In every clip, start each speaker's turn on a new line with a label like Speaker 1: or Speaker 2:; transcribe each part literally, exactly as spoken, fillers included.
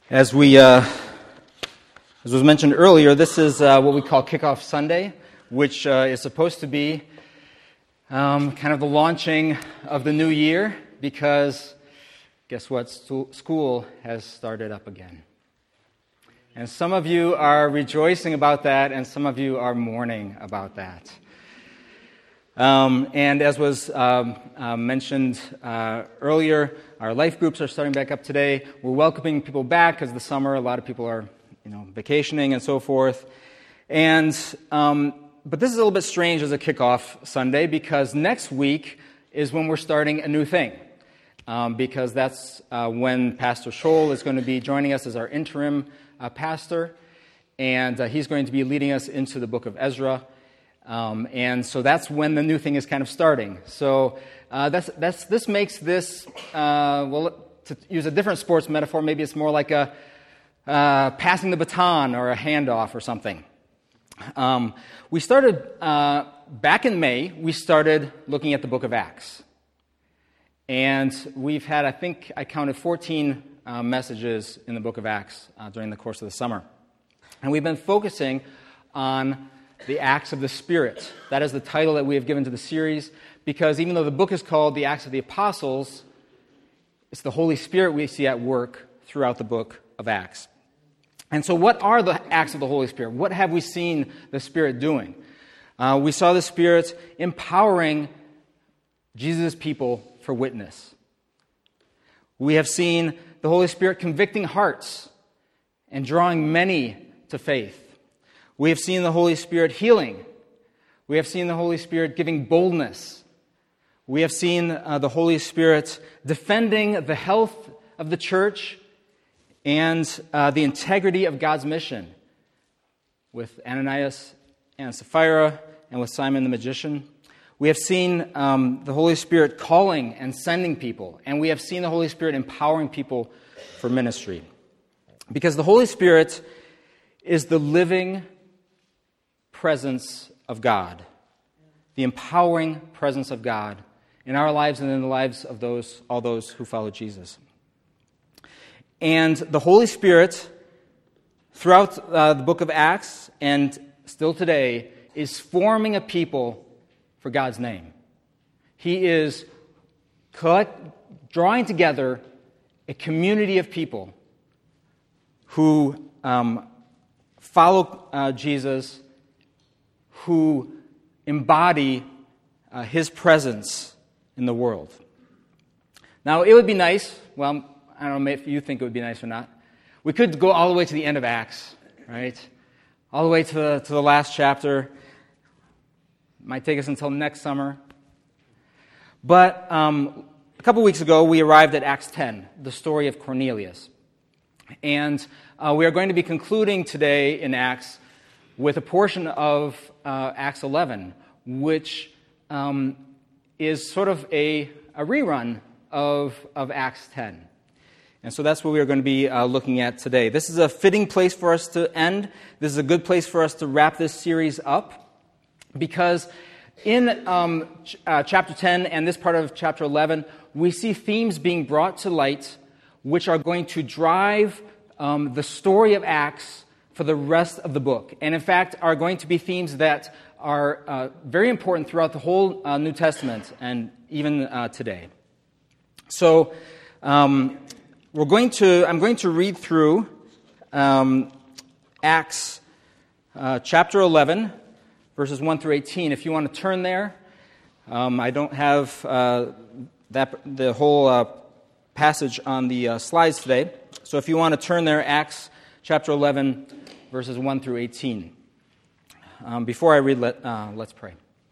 Speaker 1: As we, uh, as was mentioned earlier, this is uh, what we call Kickoff Sunday, which uh, is supposed to be um, kind of the launching of the new year, because guess what? Stu- school has started up again. And some of you are rejoicing about that, and some of you are mourning about that. Um, and as was um, uh, mentioned uh, earlier, our life groups are starting back up today. We're welcoming people back because the summer, a lot of people are, you know, vacationing and so forth. And um, but this is a little bit strange as a kickoff Sunday, because next week is when we're starting a new thing. Um, because that's uh, when Pastor Scholl is going to be joining us as our interim uh, pastor, and uh, he's going to be leading us into the book of Ezra. Um, and so that's when the new thing is kind of starting. So uh, that's that's this makes this, uh, well, to use a different sports metaphor, maybe it's more like a uh, passing the baton or a handoff or something. Um, we started, uh, back in May, we started looking at the book of Acts. And we've had, I think, I counted fourteen uh, messages in the book of Acts uh, during the course of the summer. And we've been focusing on the Acts of the Spirit. That is the title that we have given to the series, because even though the book is called the Acts of the Apostles, it's the Holy Spirit we see at work throughout the book of Acts. And so what are the acts of the Holy Spirit? What have we seen the Spirit doing? Uh, we saw the Spirit empowering Jesus' people for witness. We have seen the Holy Spirit convicting hearts and drawing many to faith. We have seen the Holy Spirit healing. We have seen the Holy Spirit giving boldness. We have seen uh, the Holy Spirit defending the health of the church and uh, the integrity of God's mission with Ananias and Sapphira and with Simon the magician. We have seen um, the Holy Spirit calling and sending people, and we have seen the Holy Spirit empowering people for ministry. Because the Holy Spirit is the living presence of God, the empowering presence of God in our lives and in the lives of those all those who follow Jesus. And the Holy Spirit, throughout uh, the book of Acts and still today, is forming a people for God's name. He is collect, drawing together a community of people who um, follow uh, Jesus, who embody uh, His presence in the world. Now, it would be nice, well, I don't know if you think it would be nice or not, we could go all the way to the end of Acts, right? All the way to the, to the last chapter. Might take us until next summer. But um, a couple weeks ago, we arrived at Acts ten, the story of Cornelius. And uh, we are going to be concluding today in Acts with a portion of uh, Acts eleven, which um, is sort of a, a rerun of, of Acts ten. And so that's what we are going to be uh, looking at today. This is a fitting place for us to end. This is a good place for us to wrap this series up, because in um, ch- uh, chapter ten and this part of chapter eleven, we see themes being brought to light which are going to drive um, the story of Acts for the rest of the book. And in fact, are going to be themes that are uh, very important throughout the whole uh, New Testament and even uh, today. So um, we're going to, I'm going to read through um, Acts uh, chapter eleven, verses one through eighteen. If you want to turn there, um, I don't have uh, that the whole uh, passage on the uh, slides today. So if you want to turn there, Acts chapter eleven, verses one through eighteen. Um, before I read, let, uh, let's pray.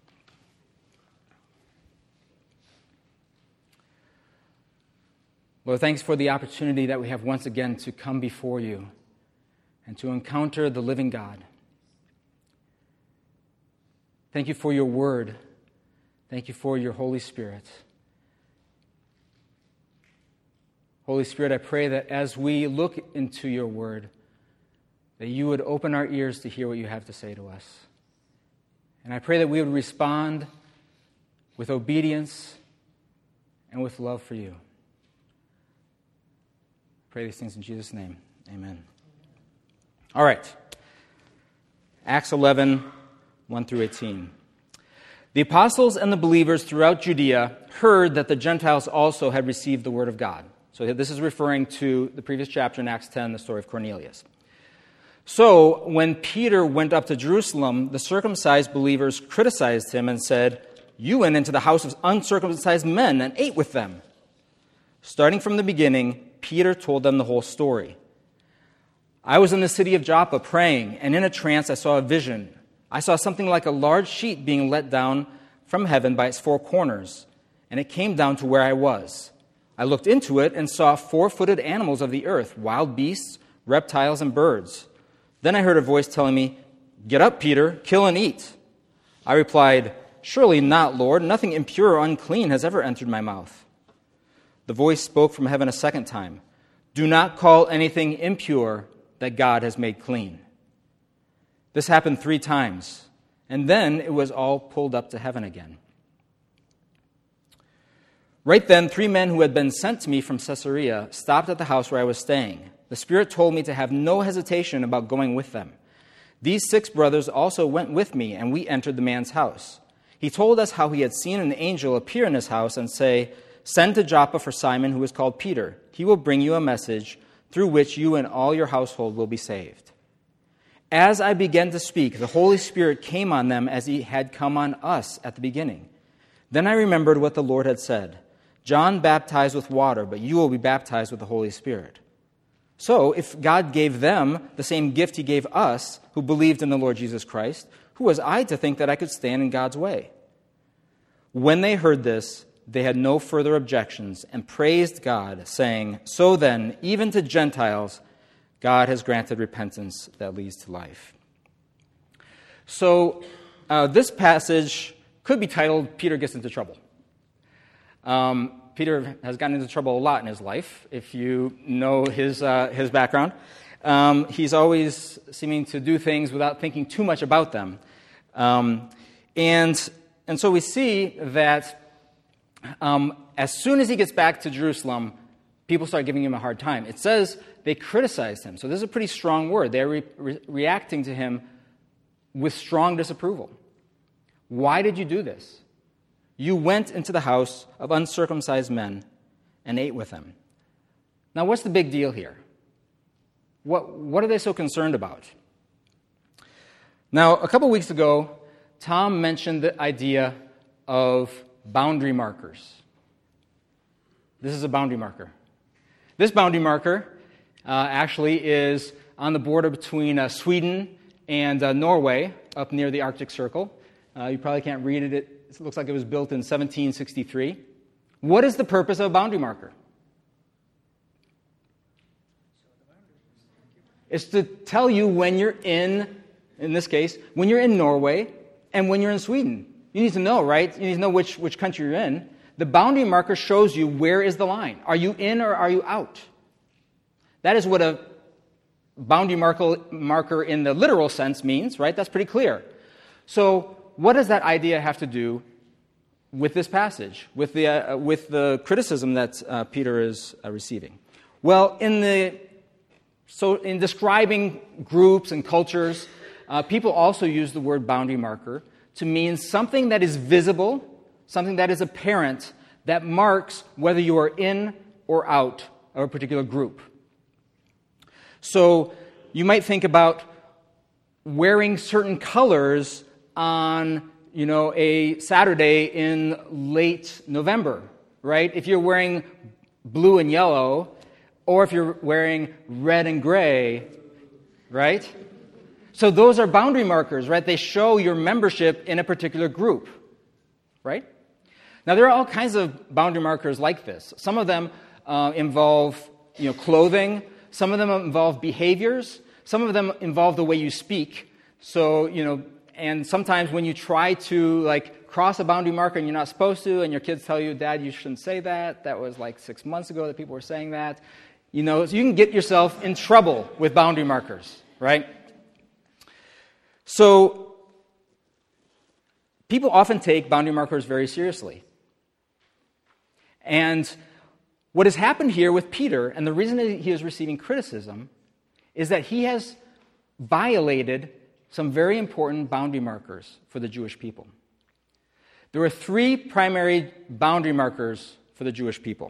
Speaker 1: Lord, thanks for the opportunity that we have once again to come before you and to encounter the living God. Thank you for your word. Thank you for your Holy Spirit. Holy Spirit, I pray that as we look into your word, that you would open our ears to hear what you have to say to us. And I pray that we would respond with obedience and with love for you. Pray these things in Jesus' name. Amen. All right. Acts eleven, one through eighteen. The apostles and the believers throughout Judea heard that the Gentiles also had received the word of God. So this is referring to the previous chapter in Acts ten, the story of Cornelius. So when Peter went up to Jerusalem, the circumcised believers criticized him and said, "You went into the house of uncircumcised men and ate with them." Starting from the beginning, Peter told them the whole story. "I was in the city of Joppa praying, and in a trance I saw a vision. I saw something like a large sheet being let down from heaven by its four corners, and it came down to where I was. I looked into it and saw four-footed animals of the earth, wild beasts, reptiles, and birds. Then I heard a voice telling me, 'Get up, Peter, kill and eat.' I replied, 'Surely not, Lord. Nothing impure or unclean has ever entered my mouth.' The voice spoke from heaven a second time, 'Do not call anything impure that God has made clean.' This happened three times, and then it was all pulled up to heaven again. Right then, three men who had been sent to me from Caesarea stopped at the house where I was staying. The Spirit told me to have no hesitation about going with them. These six brothers also went with me, and we entered the man's house. He told us how he had seen an angel appear in his house and say, 'Send to Joppa for Simon, who is called Peter. He will bring you a message through which you and all your household will be saved.' As I began to speak, the Holy Spirit came on them as he had come on us at the beginning. Then I remembered what the Lord had said, 'John baptized with water, but you will be baptized with the Holy Spirit.' So, if God gave them the same gift he gave us, who believed in the Lord Jesus Christ, who was I to think that I could stand in God's way?" When they heard this, they had no further objections and praised God, saying, "So then, even to Gentiles, God has granted repentance that leads to life." So, uh, this passage could be titled, "Peter Gets into Trouble." Um, Peter has gotten into trouble a lot in his life, if you know his uh, his background. Um, he's always seeming to do things without thinking too much about them. Um, and, and so we see that um, as soon as he gets back to Jerusalem, people start giving him a hard time. It says they criticized him. So this is a pretty strong word. They're re- re- reacting to him with strong disapproval. Why did you do this? You went into the house of uncircumcised men and ate with them. Now, what's the big deal here? What, what are they so concerned about? Now, a couple weeks ago, Tom mentioned the idea of boundary markers. This is a boundary marker. This boundary marker uh, actually is on the border between uh, Sweden and uh, Norway, up near the Arctic Circle. Uh, you probably can't read it. It It looks like it was built in seventeen sixty-three. What is the purpose of a boundary marker? It's to tell you when you're in, in this case, when you're in Norway and when you're in Sweden. You need to know, right? You need to know which, which country you're in. The boundary marker shows you where is the line. Are you in or are you out? That is what a boundary marker, marker in the literal sense means, right? That's pretty clear. So, what does that idea have to do with this passage, with the uh, with the criticism that uh, Peter is uh, receiving? Well, in the so in describing groups and cultures, uh, people also use the word boundary marker to mean something that is visible, something that is apparent, that marks whether you are in or out of a particular group. So you might think about wearing certain colors on, you know, a Saturday in late November, right? If you're wearing blue and yellow, or if you're wearing red and gray, right? So those are boundary markers, right? They show your membership in a particular group, right? Now, there are all kinds of boundary markers like this. Some of them uh, involve, you know, clothing. Some of them involve behaviors. Some of them involve the way you speak. So, you know, and sometimes when you try to, like, cross a boundary marker and you're not supposed to, and your kids tell you, "Dad, you shouldn't say that. That was like six months ago that people were saying that." You know, so you can get yourself in trouble with boundary markers, right? So people often take boundary markers very seriously. And what has happened here with Peter, and the reason that he is receiving criticism, is that he has violated some very important boundary markers for the Jewish people. There were three primary boundary markers for the Jewish people.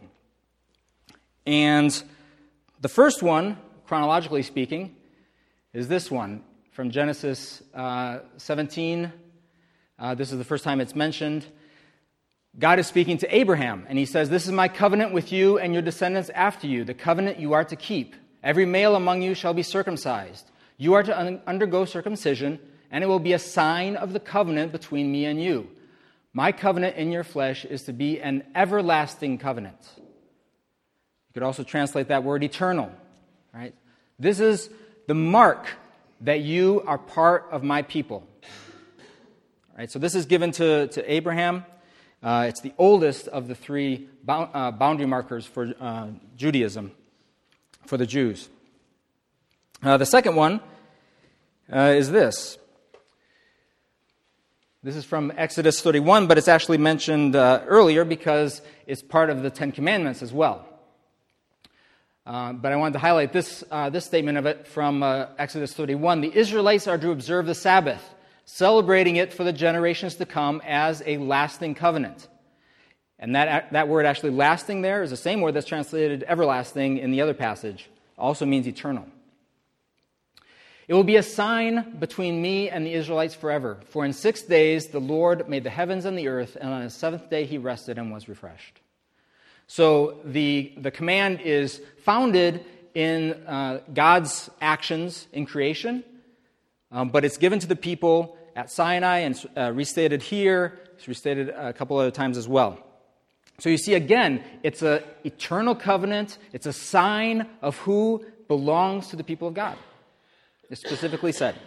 Speaker 1: And the first one, chronologically speaking, is this one from Genesis uh, seventeen. Uh, this is the first time it's mentioned. God is speaking to Abraham, and he says, "This is my covenant with you and your descendants after you, the covenant you are to keep. Every male among you shall be circumcised. You are to un- undergo circumcision, and it will be a sign of the covenant between me and you. My covenant in your flesh is to be an everlasting covenant." You could also translate that word eternal, right? This is the mark that you are part of my people. All right, so this is given to, to Abraham. Uh, it's the oldest of the three bound, uh, boundary markers for uh, Judaism, for the Jews. Uh, the second one uh, is this. This is from Exodus thirty-one, but it's actually mentioned uh, earlier because it's part of the Ten Commandments as well. Uh, but I wanted to highlight this, uh, this statement of it from uh, Exodus thirty-one. "The Israelites are to observe the Sabbath, celebrating it for the generations to come as a lasting covenant." And that, that word actually lasting there is the same word that's translated everlasting in the other passage. Also means eternal. "It will be a sign between me and the Israelites forever. For in six days the Lord made the heavens and the earth, and on the seventh day he rested and was refreshed." So the, the command is founded in uh, God's actions in creation, um, but it's given to the people at Sinai and uh, restated here. It's restated a couple other times as well. So you see, again, it's an eternal covenant. It's a sign of who belongs to the people of God. It's specifically said.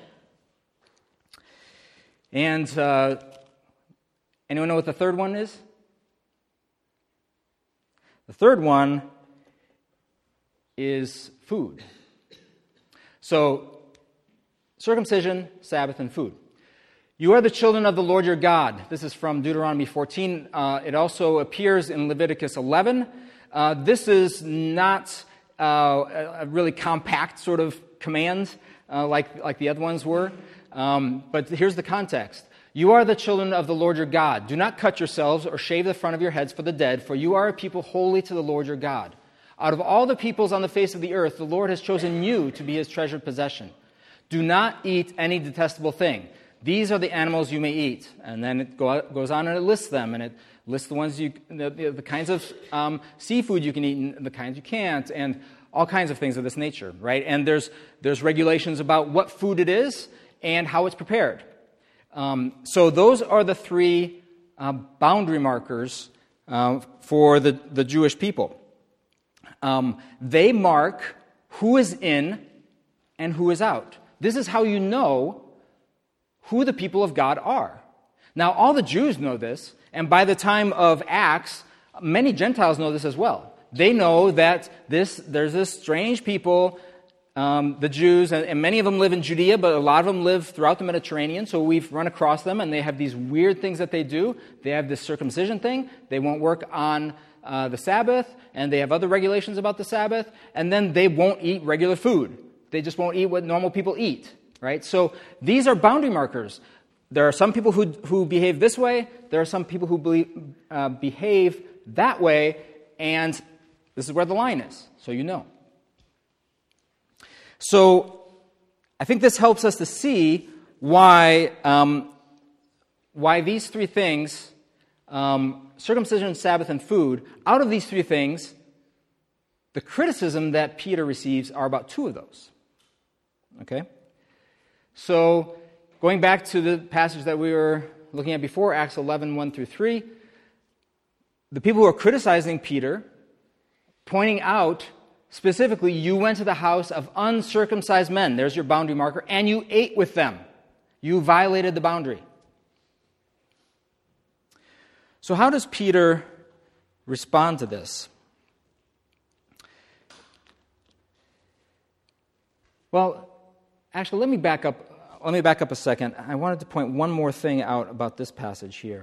Speaker 1: And uh, anyone know what the third one is? The third one is food. So, circumcision, Sabbath, and food. "You are the children of the Lord your God." This is from Deuteronomy fourteen. Uh, it also appears in Leviticus eleven. Uh, this is not uh, a really compact sort of command uh, like, like the other ones were. Um, but here's the context. "You are the children of the Lord your God. Do not cut yourselves or shave the front of your heads for the dead, for you are a people holy to the Lord your God. Out of all the peoples on the face of the earth, the Lord has chosen you to be his treasured possession. Do not eat any detestable thing. These are the animals you may eat." And then it go, goes on and it lists them, and it lists the ones you, the, the kinds of um, seafood you can eat and the kinds you can't, and all kinds of things of this nature, right? And there's there's regulations about what food it is and how it's prepared. Um, so those are the three uh, boundary markers uh, for the, the Jewish people. Um, they mark who is in and who is out. This is how you know who the people of God are. Now, all the Jews know this, and by the time of Acts, many Gentiles know this as well. They know that this there's this strange people, um, the Jews, and, and many of them live in Judea, but a lot of them live throughout the Mediterranean, so we've run across them, and they have these weird things that they do. They have this circumcision thing. They won't work on uh, the Sabbath, and they have other regulations about the Sabbath, and then they won't eat regular food. They just won't eat what normal people eat, right? So these are boundary markers. There are some people who who behave this way. There are some people who believe, uh, behave that way, and this is where the line is, so you know. So I think this helps us to see why um, why these three things, um, circumcision, Sabbath, and food, out of these three things, the criticism that Peter receives are about two of those. Okay? So going back to the passage that we were looking at before, Acts eleven, one through three, the people who are criticizing Peter, pointing out specifically, you went to the house of uncircumcised men, there's your boundary marker, and you ate with them. You violated the boundary. So how does Peter respond to this? Well, actually, let me back up. Let me back up a second. I wanted to point one more thing out about this passage here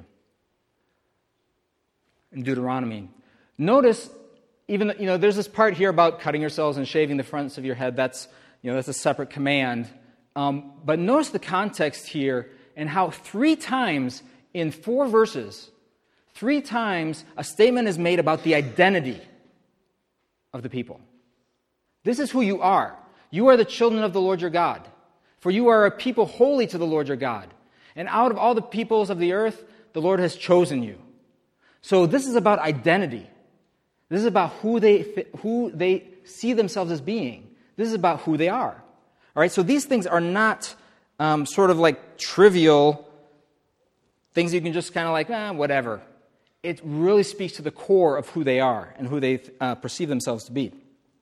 Speaker 1: in Deuteronomy. Notice, even you know, there's this part here about cutting yourselves and shaving the fronts of your head. That's you know, that's a separate command. Um, but notice the context here and how three times in four verses, three times a statement is made about the identity of the people. This is who you are. You are the children of the Lord your God. For you are a people holy to the Lord your God. And out of all the peoples of the earth, the Lord has chosen you. So this is about identity. This is about who they who they see themselves as being. This is about who they are. All right, so these things are not um, sort of like trivial things you can just kind of like, eh, whatever. It really speaks to the core of who they are and who they uh, perceive themselves to be.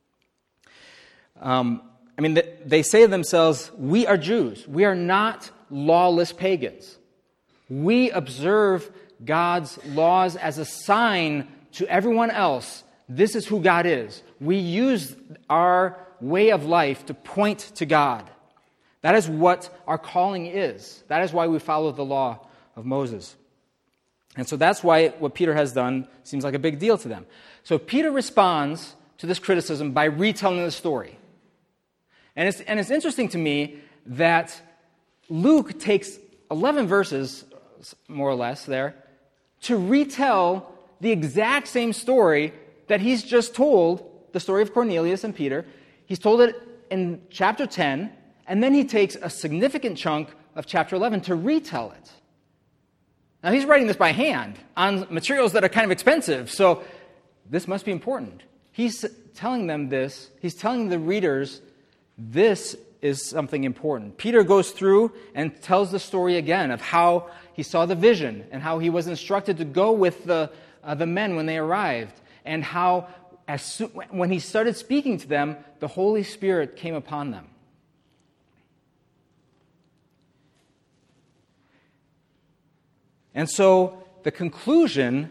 Speaker 1: Um, I mean, they say to themselves, we are Jews. We are not lawless pagans. We observe God's laws as a sign to everyone else. This is who God is. We use our way of life to point to God. That is what our calling is. That is why we follow the law of Moses. And so that's why what Peter has done seems like a big deal to them. So Peter responds to this criticism by retelling the story. And it's, and it's interesting to me that Luke takes eleven verses, more or less, there, to retell the exact same story that he's just told, the story of Cornelius and Peter. He's told it in chapter ten, and then he takes a significant chunk of chapter eleven to retell it. Now, he's writing this by hand on materials that are kind of expensive, so this must be important. He's telling them this. He's telling the readers this is something important. Peter goes through and tells the story again of how he saw the vision and how he was instructed to go with the, uh, the men when they arrived, and how as soon, when he started speaking to them, the Holy Spirit came upon them. And so the conclusion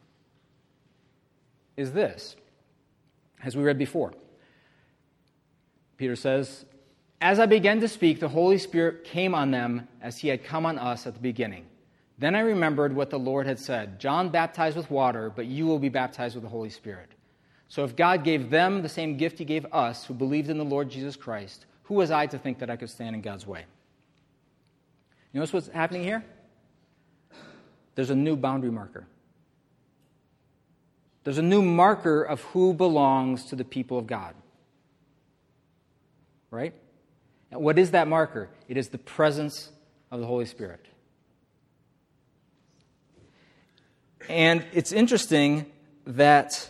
Speaker 1: is this, as we read before. Peter says, as I began to speak, the Holy Spirit came on them as he had come on us at the beginning. Then I remembered what the Lord had said, John baptized with water, but you will be baptized with the Holy Spirit. So if God gave them the same gift he gave us who believed in the Lord Jesus Christ, who was I to think that I could stand in God's way? You notice what's happening here? There's a new boundary marker. There's a new marker of who belongs to the people of God. Right? And what is that marker? It is the presence of the Holy Spirit. And it's interesting that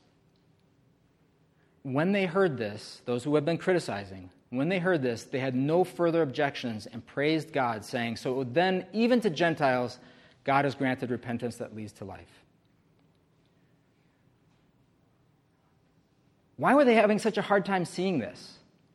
Speaker 1: when they heard this, those who had been criticizing, when they heard this, they had no further objections and praised God, saying, so then even to Gentiles, God has granted repentance that leads to life. Why were they having such a hard time seeing this?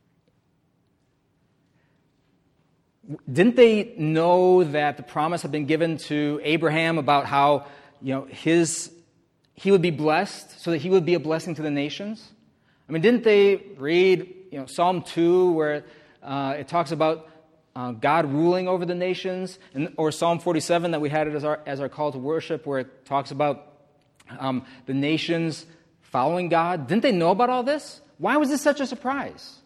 Speaker 1: Didn't they know that the promise had been given to Abraham about how, you know, his he would be blessed so that he would be a blessing to the nations? I mean, didn't they read, you know, Psalm two where uh, it talks about uh, God ruling over the nations, and or Psalm forty-seven that we had it as our as our call to worship, where it talks about um, the nations following God? Didn't they know about all this? Why was this such a surprise?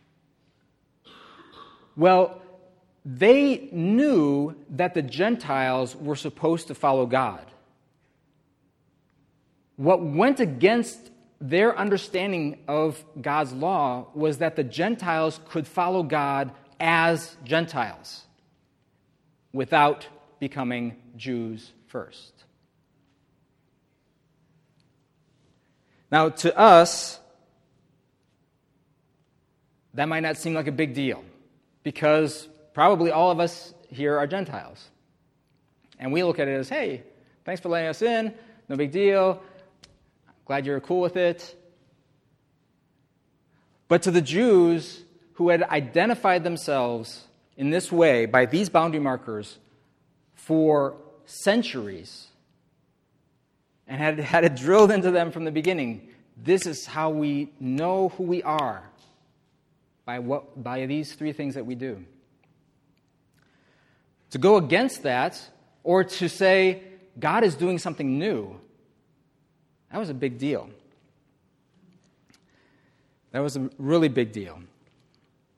Speaker 1: Well, they knew that the Gentiles were supposed to follow God. What went against their understanding of God's law was that the Gentiles could follow God as Gentiles without becoming Jews first. Now, to us, that might not seem like a big deal, because probably all of us here are Gentiles. And we look at it as, hey, thanks for letting us in, no big deal, glad you're cool with it. But to the Jews who had identified themselves in this way by these boundary markers for centuries and had had it drilled into them from the beginning, this is how we know who we are, by what by these three things that we do. To go against that, or to say God is doing something new, that was a big deal. That was a really big deal.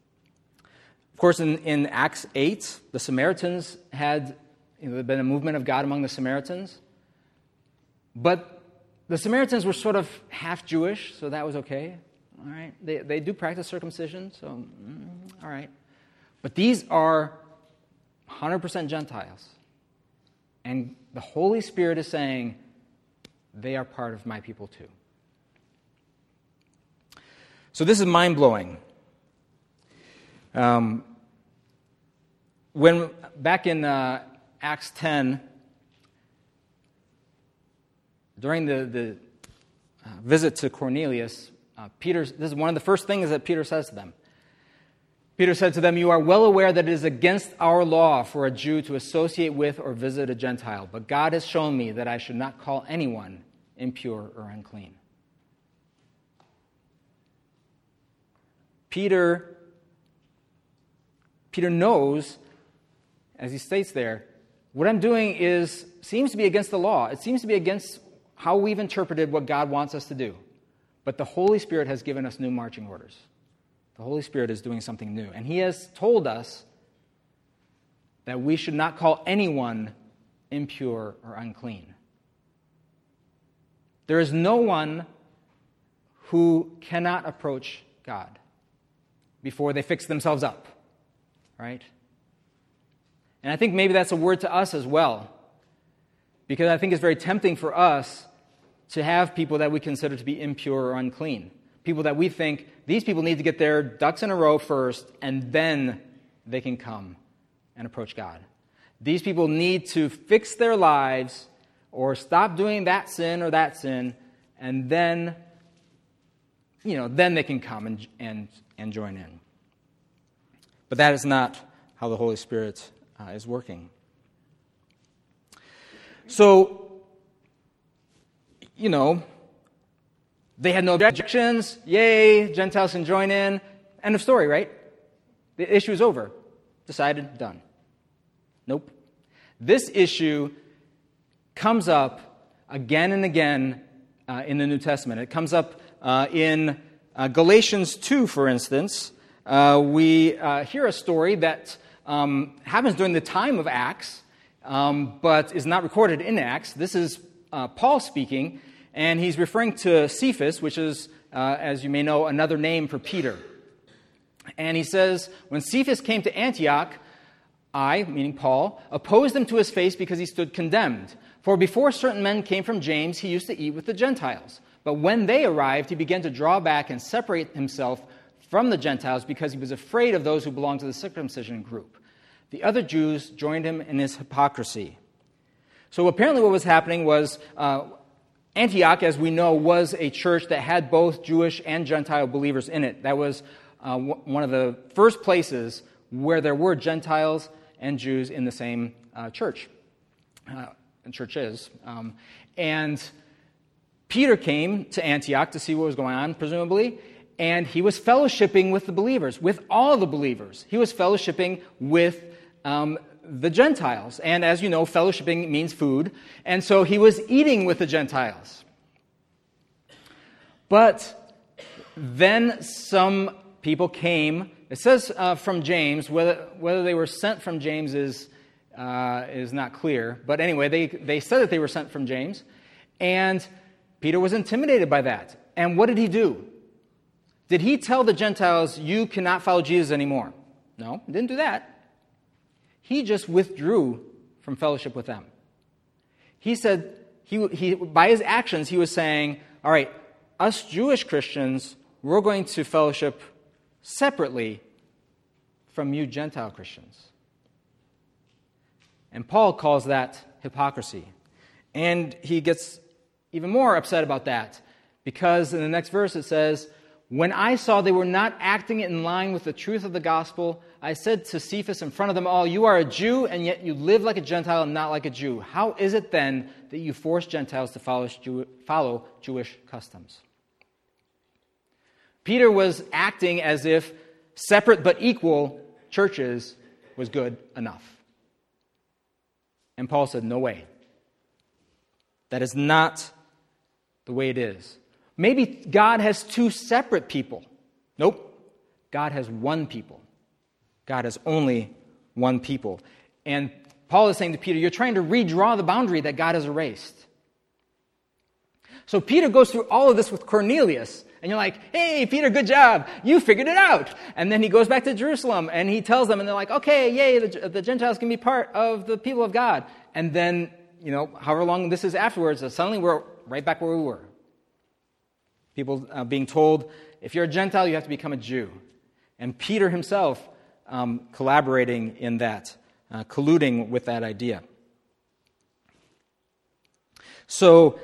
Speaker 1: Of course, in, in Acts eight, the Samaritans had, you know, there had been a movement of God among the Samaritans. But the Samaritans were sort of half Jewish, so that was okay. All right, they they do practice circumcision, so mm, all right. But these are one hundred percent Gentiles. And the Holy Spirit is saying, they are part of my people too. So this is mind-blowing. Um, when back in uh, Acts ten, during the, the uh, visit to Cornelius, uh, Peter, this is one of the first things that Peter says to them. Peter said to them, "You are well aware that it is against our law for a Jew to associate with or visit a Gentile, but God has shown me that I should not call anyone impure or unclean." Peter, Peter knows, as he states there, what I'm doing is seems to be against the law. It seems to be against how we've interpreted what God wants us to do. But the Holy Spirit has given us new marching orders. The Holy Spirit is doing something new. And he has told us that we should not call anyone impure or unclean. There is no one who cannot approach God before they fix themselves up, right? And I think maybe that's a word to us as well, because I think it's very tempting for us to have people that we consider to be impure or unclean. People that we think, these people need to get their ducks in a row first, and then they can come and approach God. These people need to fix their lives or stop doing that sin or that sin, and then, you know, then they can come and and, and join in. But that is not how the Holy Spirit uh, is working. So, you know, they had no objections. Yay, Gentiles can join in. End of story, right? The issue is over. Decided, done. Nope. This issue comes up again and again uh, in the New Testament. It comes up uh, in uh, Galatians two, for instance. Uh, we uh, hear a story that um, happens during the time of Acts, um, but is not recorded in Acts. This is uh, Paul speaking. And he's referring to Cephas, which is, uh, as you may know, another name for Peter. And he says, when Cephas came to Antioch, I, meaning Paul, opposed him to his face because he stood condemned. For before certain men came from James, he used to eat with the Gentiles. But when they arrived, he began to draw back and separate himself from the Gentiles because he was afraid of those who belonged to the circumcision group. The other Jews joined him in his hypocrisy. So apparently what was happening was... Uh, Antioch, as we know, was a church that had both Jewish and Gentile believers in it. That was uh, w- one of the first places where there were Gentiles and Jews in the same uh, church, uh, and churches. Um, and Peter came to Antioch to see what was going on, presumably, and he was fellowshipping with the believers, with all the believers. He was fellowshipping with um the Gentiles. And as you know, fellowshipping means food. And so he was eating with the Gentiles. But then some people came. It says uh, from James. Whether whether they were sent from James is, uh, is not clear. But anyway, they, they said that they were sent from James. And Peter was intimidated by that. And what did he do? Did he tell the Gentiles, you cannot follow Jesus anymore? No, he didn't do that. He just withdrew from fellowship with them. He said, he, he, by his actions, he was saying, all right, us Jewish Christians, we're going to fellowship separately from you Gentile Christians. And Paul calls that hypocrisy. And he gets even more upset about that, because in the next verse it says, when I saw they were not acting in line with the truth of the gospel, I said to Cephas in front of them all, you are a Jew, and yet you live like a Gentile and not like a Jew. How is it then that you force Gentiles to follow, Jew- follow Jewish customs? Peter was acting as if separate but equal churches was good enough. And Paul said, no way. That is not the way it is. Maybe God has two separate people. Nope. God has one people. God has only one people. And Paul is saying to Peter, you're trying to redraw the boundary that God has erased. So Peter goes through all of this with Cornelius. And you're like, hey, Peter, good job. You figured it out. And then he goes back to Jerusalem and he tells them, and they're like, okay, yay, the, the Gentiles can be part of the people of God. And then, you know, however long this is afterwards, uh, suddenly we're right back where we were. People uh, being told, if you're a Gentile, you have to become a Jew. And Peter himself um, collaborating in that, uh, colluding with that idea. So,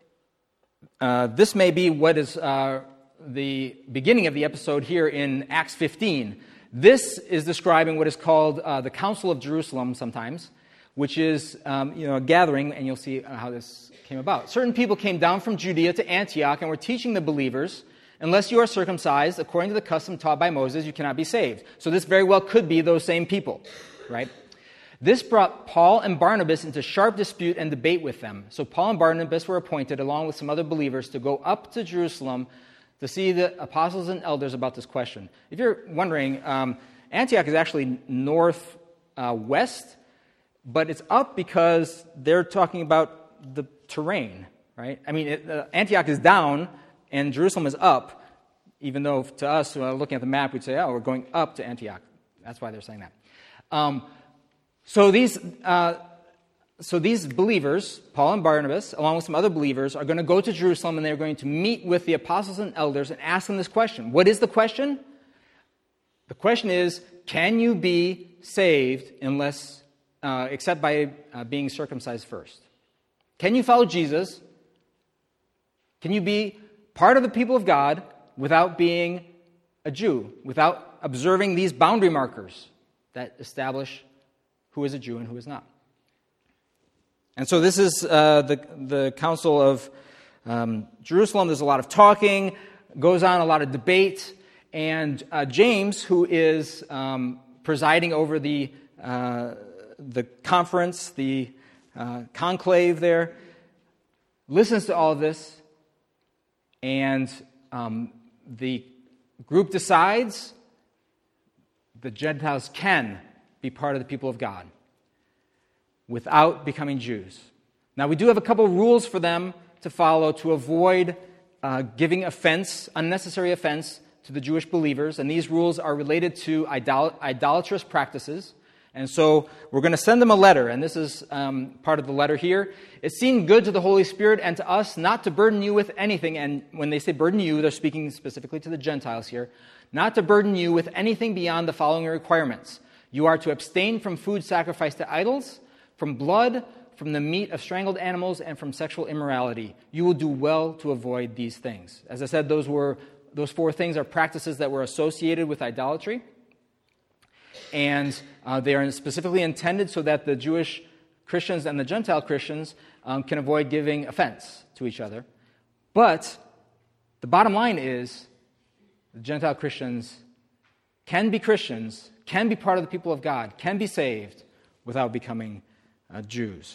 Speaker 1: Uh, this may be what is uh, the beginning of the episode here in Acts fifteen. This is describing what is called uh, the Council of Jerusalem sometimes, which is um, you know, a gathering, and you'll see how this came about. Certain people came down from Judea to Antioch and were teaching the believers, unless you are circumcised according to the custom taught by Moses, you cannot be saved. So this very well could be those same people, right? This brought Paul and Barnabas into sharp dispute and debate with them. So Paul and Barnabas were appointed, along with some other believers, to go up to Jerusalem to see the apostles and elders about this question. If you're wondering, um, Antioch is actually northwest, uh, but it's up because they're talking about the terrain, right? I mean, it, uh, Antioch is down and Jerusalem is up, even though to us, uh, looking at the map, we'd say, oh, we're going up to Antioch. That's why they're saying that. Um, So these, uh, so these believers, Paul and Barnabas, along with some other believers, are going to go to Jerusalem and they're going to meet with the apostles and elders and ask them this question. What is the question? The question is, can you be saved unless, uh, except by uh, being circumcised first? Can you follow Jesus? Can you be part of the people of God without being a Jew, without observing these boundary markers that establish who is a Jew and who is not? And so this is uh, the, the Council of um, Jerusalem. There's a lot of talking, goes on, a lot of debate. And uh, James, who is um, presiding over the, uh, the conference, the uh, conclave there, listens to all of this. And um, the group decides the Gentiles can be part of the people of God without becoming Jews. Now, we do have a couple of rules for them to follow to avoid uh, giving offense, unnecessary offense, to the Jewish believers, and these rules are related to idol- idolatrous practices. And so we're going to send them a letter, and this is um, part of the letter here. It seemed good to the Holy Spirit and to us not to burden you with anything, and when they say burden you, they're speaking specifically to the Gentiles here, not to burden you with anything beyond the following requirements. You are to abstain from food sacrificed to idols, from blood, from the meat of strangled animals, and from sexual immorality. You will do well to avoid these things. As I said, those were those four things are practices that were associated with idolatry, and uh, they are specifically intended so that the Jewish Christians and the Gentile Christians um, can avoid giving offense to each other. But the bottom line is the Gentile Christians can be Christians, can be part of the people of God, can be saved without becoming uh, Jews.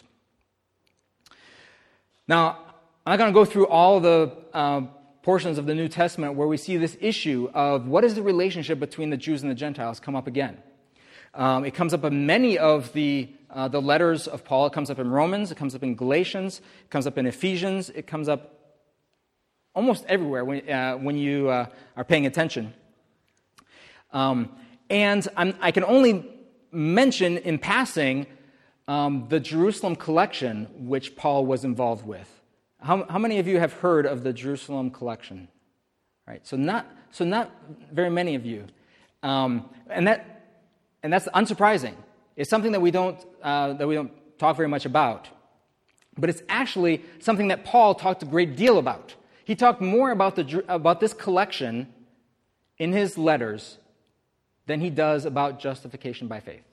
Speaker 1: Now, I'm not going to go through all the uh, portions of the New Testament where we see this issue of what is the relationship between the Jews and the Gentiles come up again. Um, it comes up in many of the uh, the letters of Paul. It comes up in Romans, it comes up in Galatians, it comes up in Ephesians, it comes up almost everywhere when, uh, when you uh, are paying attention. Um, and I'm, I can only mention in passing um, the Jerusalem collection, which Paul was involved with. How, how many of you have heard of the Jerusalem collection? Right. So not so not very many of you, um, and that and that's unsurprising. It's something that we don't uh, that we don't talk very much about, but it's actually something that Paul talked a great deal about. He talked more about the about this collection in his letters than he does about justification by faith.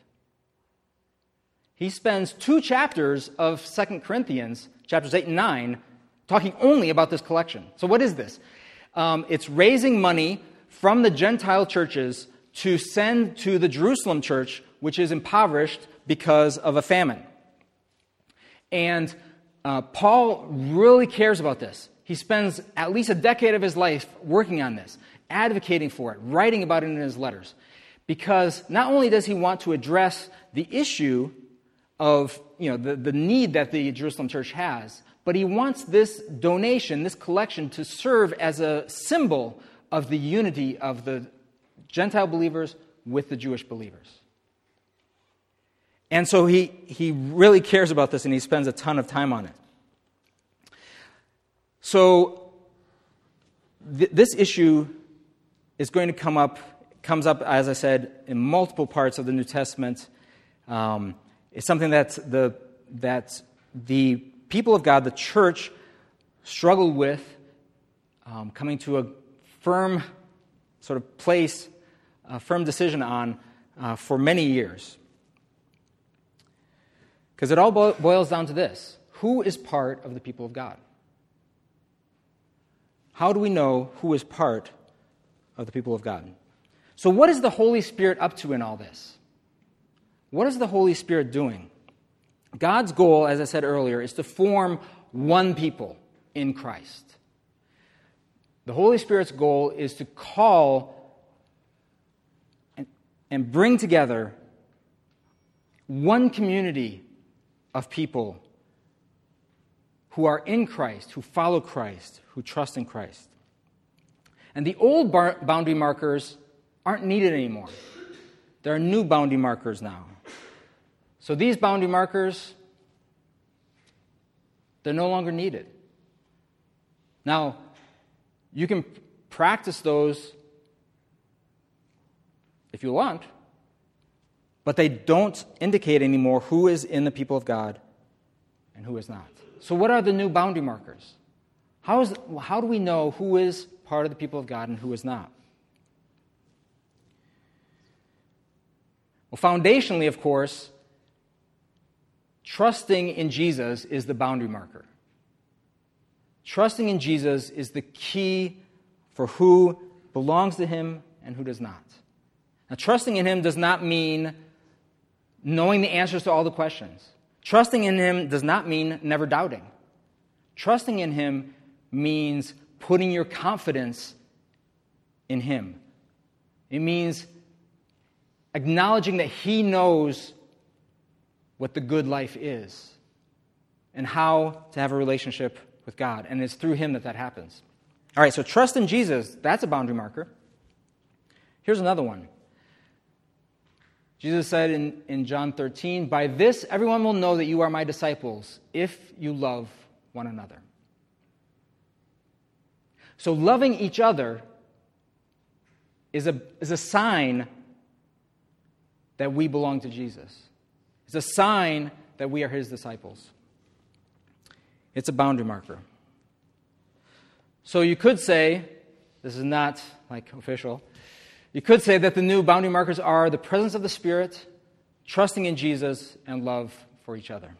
Speaker 1: He spends two chapters of Second Corinthians, chapters eight and nine, talking only about this collection. So what is this? Um, it's raising money from the Gentile churches to send to the Jerusalem church, which is impoverished because of a famine. And uh, Paul really cares about this. He spends at least a decade of his life working on this, advocating for it, writing about it in his letters, because not only does he want to address the issue of, you know, the, the need that the Jerusalem church has, but he wants this donation, this collection, to serve as a symbol of the unity of the Gentile believers with the Jewish believers. And so he, he really cares about this, and he spends a ton of time on it. So th- this issue is going to come up, comes up, as I said, in multiple parts of the New Testament. Um, it's something that the that the people of God, the church, struggled with, um, coming to a firm sort of place, a firm decision on uh, for many years. Because it all bo- boils down to this: who is part of the people of God? How do we know who is part of the people of God? So what is the Holy Spirit up to in all this? What is the Holy Spirit doing? God's goal, as I said earlier, is to form one people in Christ. The Holy Spirit's goal is to call and, and bring together one community of people who are in Christ, who follow Christ, who trust in Christ. And the old bar- boundary markers aren't needed anymore. There are new boundary markers now. So these boundary markers, they're no longer needed. Now, you can practice those if you want, but they don't indicate anymore who is in the people of God and who is not. So what are the new boundary markers? How is, how do we know who is part of the people of God and who is not? Well, foundationally, of course, trusting in Jesus is the boundary marker. Trusting in Jesus is the key for who belongs to him and who does not. Now, trusting in him does not mean knowing the answers to all the questions. Trusting in him does not mean never doubting. Trusting in him means putting your confidence in him. It means acknowledging that he knows what the good life is and how to have a relationship with God. And it's through him that that happens. All right, so trust in Jesus, that's a boundary marker. Here's another one. Jesus said in, in John thirteen, "By this everyone will know that you are my disciples, if you love one another." So loving each other is a, is a sign that we belong to Jesus. It's a sign that we are his disciples. It's a boundary marker. So you could say, this is not like official, you could say that the new boundary markers are the presence of the Spirit, trusting in Jesus, and love for each other.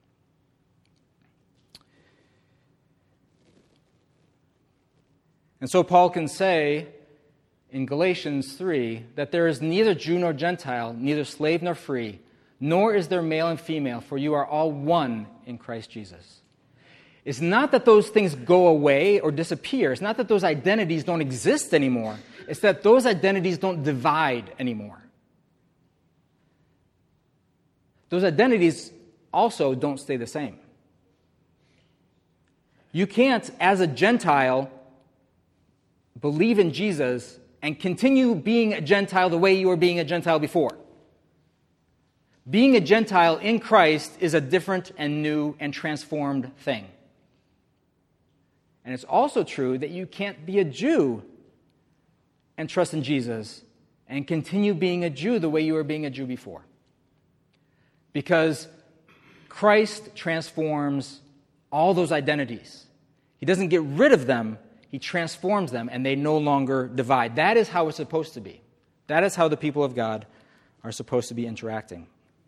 Speaker 1: And so Paul can say in Galatians three that there is neither Jew nor Gentile, neither slave nor free, nor is there male and female, for you are all one in Christ Jesus. It's not that those things go away or disappear. It's not that those identities don't exist anymore. It's that those identities don't divide anymore. Those identities also don't stay the same. You can't, as a Gentile, believe in Jesus and continue being a Gentile the way you were being a Gentile before. Being a Gentile in Christ is a different and new and transformed thing. And it's also true that you can't be a Jew and trust in Jesus and continue being a Jew the way you were being a Jew before. Because Christ transforms all those identities. He doesn't get rid of them, he transforms them, and they no longer divide. That is how it's supposed to be. That is how the people of God are supposed to be interacting.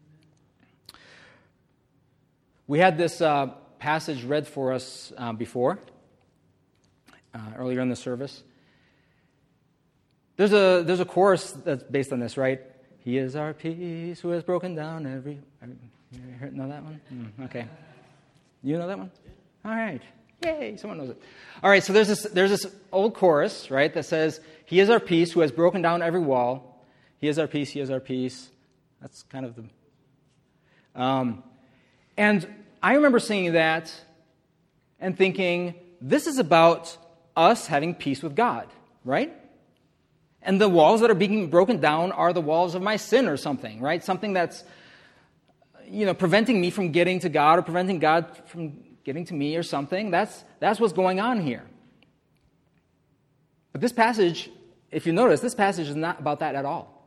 Speaker 1: We had this uh, passage read for us uh, before, uh, earlier in the service. There's a there's a chorus that's based on this, right? He is our peace who has broken down every... You know that one? Mm, okay. You know that one? All right. Yay, someone knows it. All right, so there's this there's this old chorus, right, that says, "He is our peace who has broken down every wall. He is our peace, he is our peace. That's kind of the... Um, and I remember singing that and thinking, this is about us having peace with God, right? And the walls that are being broken down are the walls of my sin or something, right? Something that's, you know, preventing me from getting to God or preventing God from getting to me or something. That's, that's what's going on here. But this passage, if you notice, this passage is not about that at all.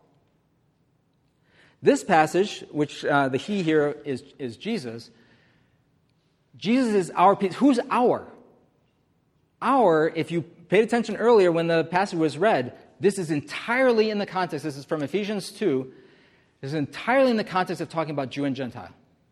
Speaker 1: This passage, which uh, the he here is, is Jesus, Jesus is our peace. Who's our? Our, if you paid attention earlier when the passage was read, this is entirely in the context, this is from Ephesians two, this is entirely in the context of talking about Jew and Gentile.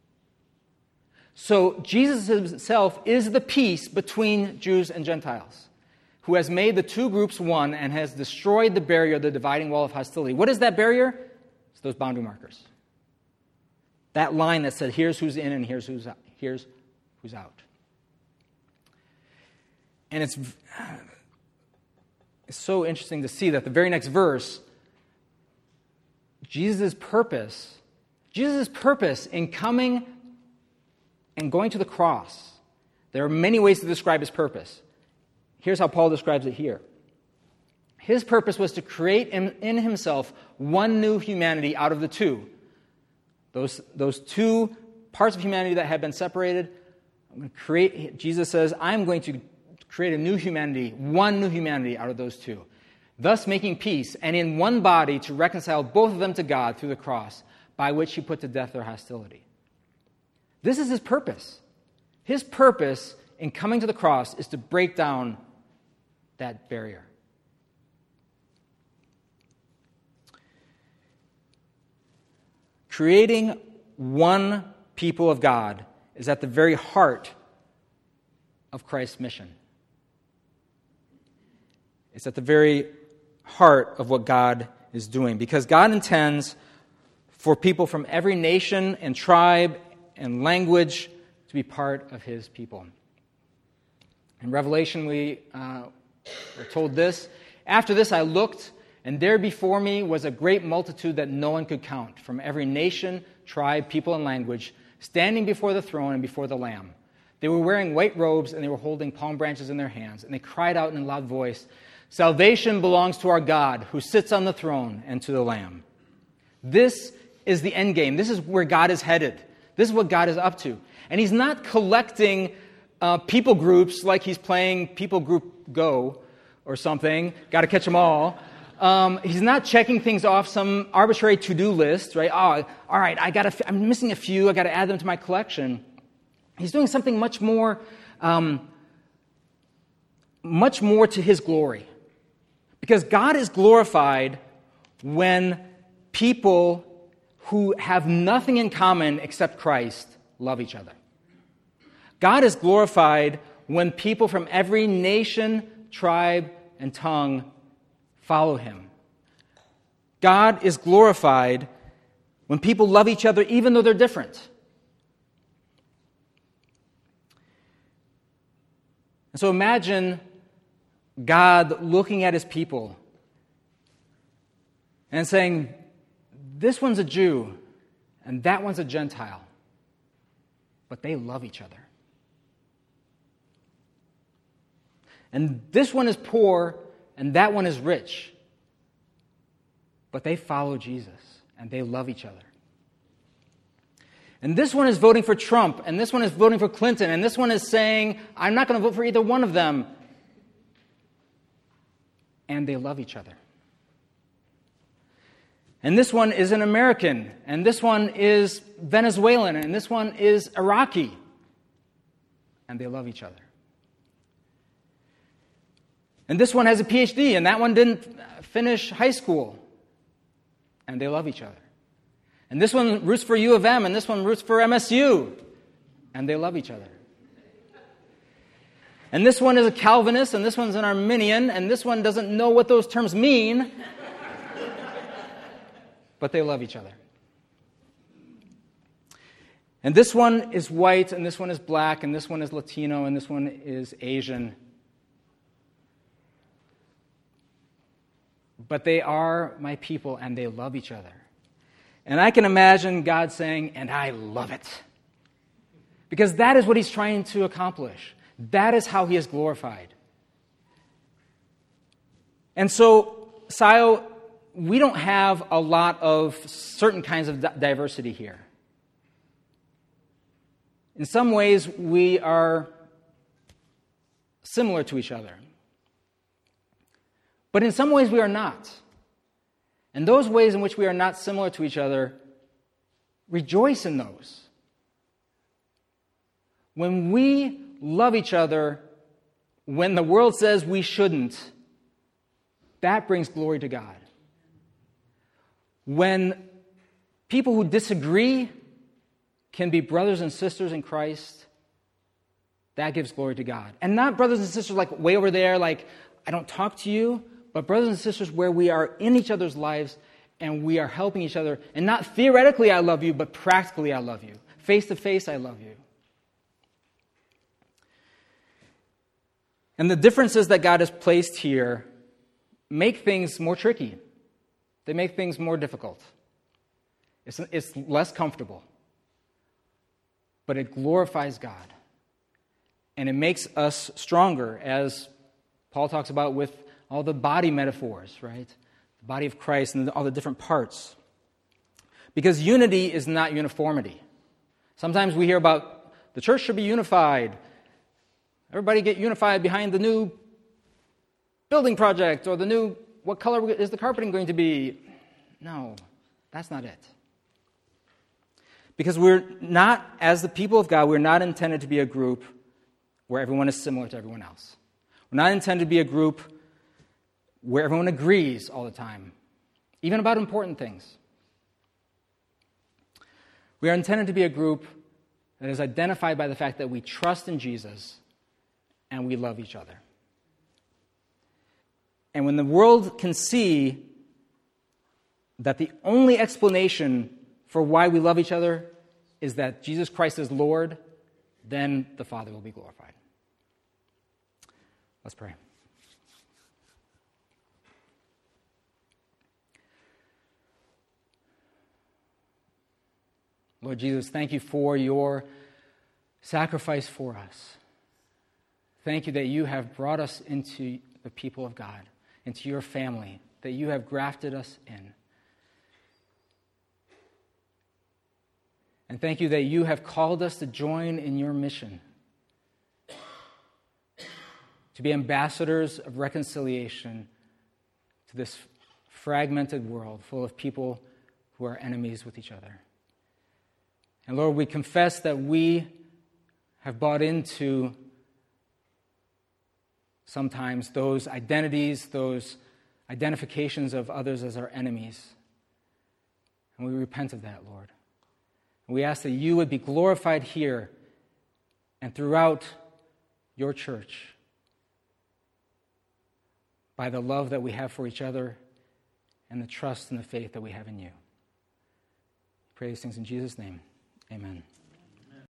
Speaker 1: So Jesus himself is the peace between Jews and Gentiles, who has made the two groups one and has destroyed the barrier, the dividing wall of hostility. What is that barrier? It's those boundary markers. That line that said, here's who's in and here's who's out. Here's who's out. And it's, it's so interesting to see that the very next verse, Jesus' purpose, Jesus' purpose in coming and going to the cross, there are many ways to describe his purpose. Here's how Paul describes it here. His purpose was to create in, in himself one new humanity out of the two. Those, those two parts of humanity that had been separated, I'm going to create, Jesus says, I'm going to create a new humanity, one new humanity out of those two, thus making peace, and in one body to reconcile both of them to God through the cross, by which he put to death their hostility. This is his purpose. His purpose in coming to the cross is to break down that barrier. Creating one people of God is at the very heart of Christ's mission. It's at the very heart of what God is doing, because God intends for people from every nation and tribe and language to be part of his people. In Revelation, we uh, were told this, after this I looked, and there before me was a great multitude that no one could count, from every nation, tribe, people, and language, standing before the throne and before the Lamb. They were wearing white robes, and they were holding palm branches in their hands, and they cried out in a loud voice, salvation belongs to our God, who sits on the throne, and to the Lamb. This is the end game. This is where God is headed. This is what God is up to. And he's not collecting uh, people groups like he's playing People Group Go or something. Got to catch them all. Um, he's not checking things off some arbitrary to-do list, right? Oh, all right, I got. I'm missing a few. I got to add them to my collection. He's doing something much more, um, much more to his glory, because God is glorified when people who have nothing in common except Christ love each other. God is glorified when people from every nation, tribe, and tongue follow him. God is glorified when people love each other even though they're different. And so imagine God looking at his people and saying, this one's a Jew and that one's a Gentile, but they love each other. And this one is poor and that one is rich, but they follow Jesus and they love each other. And this one is voting for Trump, and this one is voting for Clinton, and this one is saying, I'm not going to vote for either one of them. And they love each other. And this one is an American, and this one is Venezuelan, and this one is Iraqi. And they love each other. And this one has a P H D, and that one didn't finish high school. And they love each other. And this one roots for U of M, and this one roots for M S U. And they love each other. And this one is a Calvinist, and this one's an Arminian, and this one doesn't know what those terms mean. But they love each other. And this one is white, and this one is black, and this one is Latino, and this one is Asian. but they are my people and they love each other. And I can imagine God saying, and I love it. Because that is what he's trying to accomplish. That is how he is glorified. And so, Scio, we don't have a lot of certain kinds of diversity here. In some ways, we are similar to each other. But in some ways, we are not. And those ways in which we are not similar to each other, rejoice in those. When we love each other, when the world says we shouldn't, that brings glory to God. When people who disagree can be brothers and sisters in Christ, that gives glory to God. And not brothers and sisters like way over there, like, I don't talk to you, but brothers and sisters where we are in each other's lives and we are helping each other. And not theoretically I love you, but practically I love you. Face to face I love you. And the differences that God has placed here make things more tricky. They make things more difficult. It's, it's less comfortable. But it glorifies God. And it makes us stronger, as Paul talks about with all the body metaphors, right? The body of Christ and all the different parts. Because unity is not uniformity. Sometimes we hear about the church should be unified. Everybody get unified behind the new building project or the new, what color is the carpeting going to be? No, that's not it. Because we're not, as the people of God, we're not intended to be a group where everyone is similar to everyone else. We're not intended to be a group where everyone agrees all the time, even about important things. We are intended to be a group that is identified by the fact that we trust in Jesus and we love each other. And when the world can see that the only explanation for why we love each other is that Jesus Christ is Lord, then the Father will be glorified. Let's pray. Lord Jesus, thank you for your sacrifice for us. Thank you that you have brought us into the people of God, into your family, that you have grafted us in. And thank you that you have called us to join in your mission, to be ambassadors of reconciliation to this fragmented world full of people who are enemies with each other. And Lord, we confess that we have bought into sometimes those identities, those identifications of others as our enemies. And we repent of that, Lord. And we ask that you would be glorified here and throughout your church by the love that we have for each other and the trust and the faith that we have in you. I pray these things in Jesus' name. Amen.